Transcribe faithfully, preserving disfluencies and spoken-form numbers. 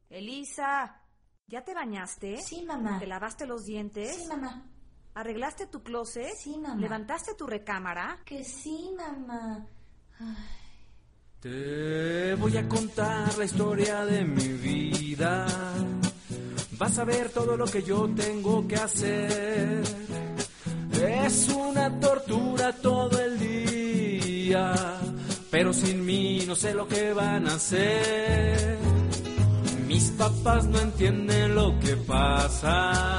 Elisa, ¿ya te bañaste? Sí, mamá. ¿Te lavaste los dientes? Sí, mamá. ¿Arreglaste tu closet? Sí, mamá. ¿Levantaste tu recámara? Que sí, mamá. Ay. Te voy a contar la historia de mi vida. Vas a ver todo lo que yo tengo que hacer. Es una tortura todo el día, pero sin mí no sé lo que van a hacer. Mis papás no entienden lo que pasa.